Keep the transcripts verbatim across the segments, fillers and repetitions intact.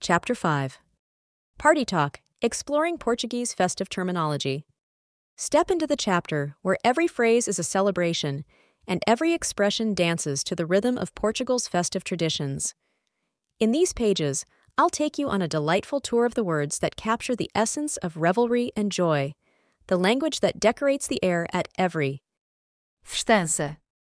Chapter five. Party Talk, Exploring Portuguese Festive Terminology. Step into the chapter where every phrase is a celebration and every expression dances to the rhythm of Portugal's festive traditions. In these pages, I'll take you on a delightful tour of the words that capture the essence of revelry and joy, the language that decorates the air at every festança,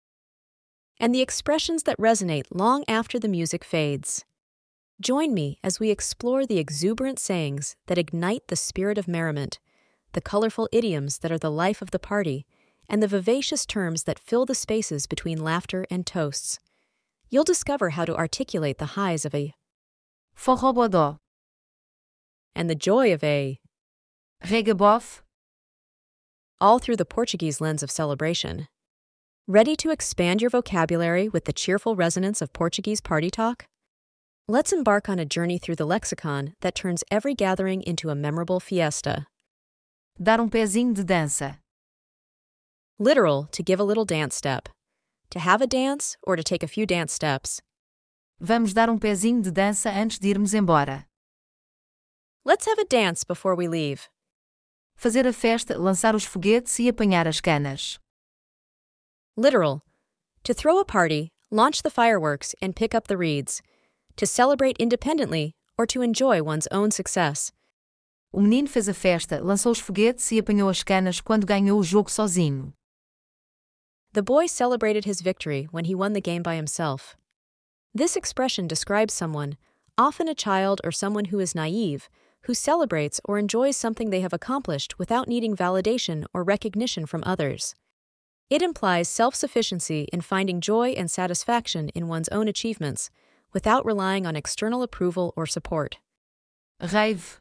and the expressions that resonate long after the music fades. Join me as we explore the exuberant sayings that ignite the spirit of merriment, the colorful idioms that are the life of the party, and the vivacious terms that fill the spaces between laughter and toasts. You'll discover how to articulate the highs of a forrobodó, and the joy of a regabof, all through the Portuguese lens of celebration. Ready to expand your vocabulary with the cheerful resonance of Portuguese party talk? Let's embark on a journey through the lexicon that turns every gathering into a memorable fiesta. dar um pezinho de dança, Literal, to give a little dance step. To have a dance or to take a few dance steps. vamos dar um pezinho de dança antes de irmos embora. Let's have a dance before we leave. Fazer a festa, lançar os foguetes e apanhar as canas. Literal, to throw a party, launch the fireworks, and pick up the reeds. To celebrate independently or to enjoy one's own success. O menino fez a festa, lançou os foguetes e apanhou as canas quando ganhou o jogo sozinho. The boy celebrated his victory when he won the game by himself. This expression describes someone, often a child or someone who is naive, who celebrates or enjoys something they have accomplished without needing validation or recognition from others. It implies self-sufficiency in finding joy and satisfaction in one's own achievements, without relying on external approval or support. Rave,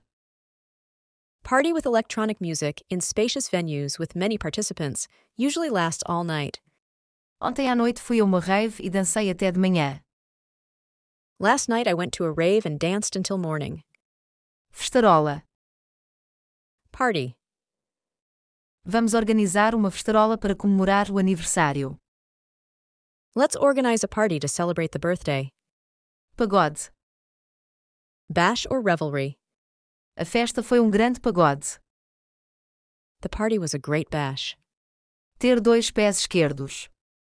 Party with electronic music in spacious venues with many participants usually lasts all night. ontem à noite fui a uma rave e dancei até de manhã. Last night I went to a rave and danced until morning. Festarola, Party. vamos organizar uma festarola para comemorar o aniversário. Let's organize a party to celebrate the birthday. Pagode, Bash or revelry. a festa foi um grande pagode. The party was a great bash. Ter dois pés esquerdos.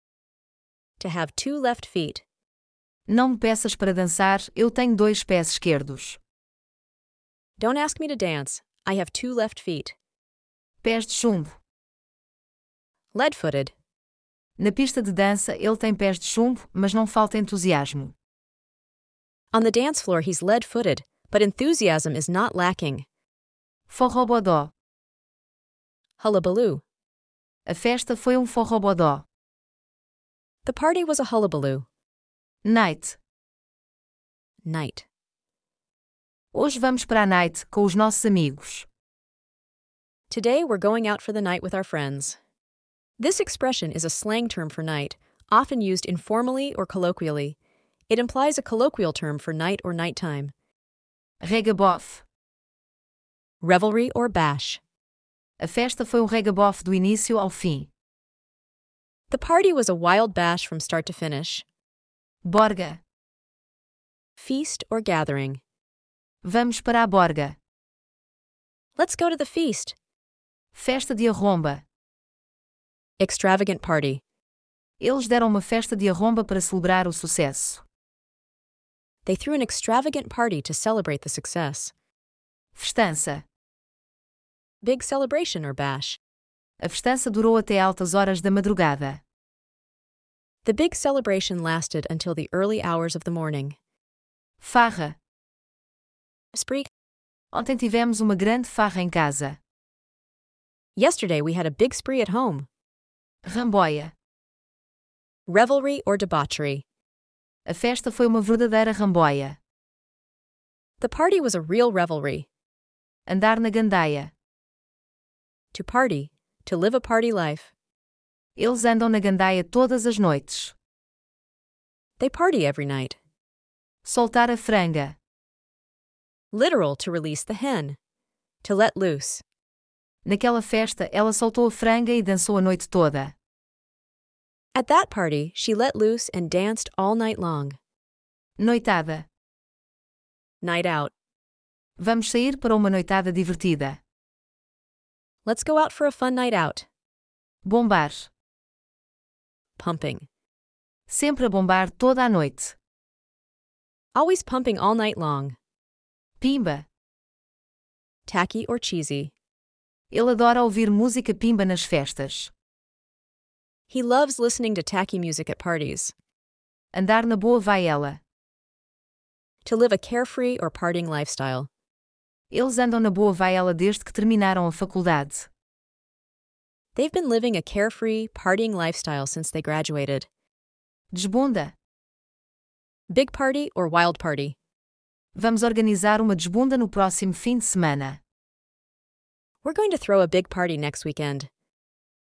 To have two left feet. Não me peças para dançar, eu tenho dois pés esquerdos. Don't ask me to dance. I have two left feet. Pés de chumbo. Lead-footed. Na pista de dança ele tem pés de chumbo, mas não falta entusiasmo. On the dance floor he's lead-footed, but enthusiasm is not lacking. Forrobodó. Hullabaloo. A festa foi um forrobodó. The party was a hullabaloo. Night. Night. Hoje vamos para a night com os nossos amigos. Today we're going out for the night with our friends. This expression is a slang term for night, often used informally or colloquially. It implies a colloquial term for night or nighttime. Regabof. Revelry or bash. A festa foi um regabof do início ao fim. The party was a wild bash from start to finish. Borga. Feast or gathering. Vamos para a borga. Let's go to the feast. Festa de arromba. Extravagant party. Eles deram uma festa de arromba para celebrar o sucesso. They threw an extravagant party to celebrate the success. Festança. Big celebration or bash. A festança durou até altas horas da madrugada. The big celebration lasted until the early hours of the morning. Farra. Spree. Ontem tivemos uma grande farra em casa. Yesterday we had a big spree at home. Ramboia. Revelry or debauchery. A festa foi uma verdadeira ramboia. The party was a real revelry. Andar na gandaia. To party, to live a party life. Eles andam na gandaia todas as noites. They party every night. Soltar a franga. Literal, to release the hen. To let loose. Naquela festa, ela soltou a franga e dançou a noite toda. At that party, she let loose and danced all night long. Noitada. Night out. Vamos sair para uma noitada divertida. Let's go out for a fun night out. Bombar. Pumping. Sempre a bombar toda a noite. Always pumping all night long. Pimba. Tacky or cheesy. Ele adora ouvir música pimba nas festas. He loves listening to tacky music at parties. Andar na boa vai ela. To live a carefree or partying lifestyle. Eles andam na boa vai ela desde que terminaram a faculdade. They've been living a carefree, partying lifestyle since they graduated. Desbunda. Big party or wild party. Vamos organizar uma desbunda no próximo fim de semana. We're going to throw a big party next weekend.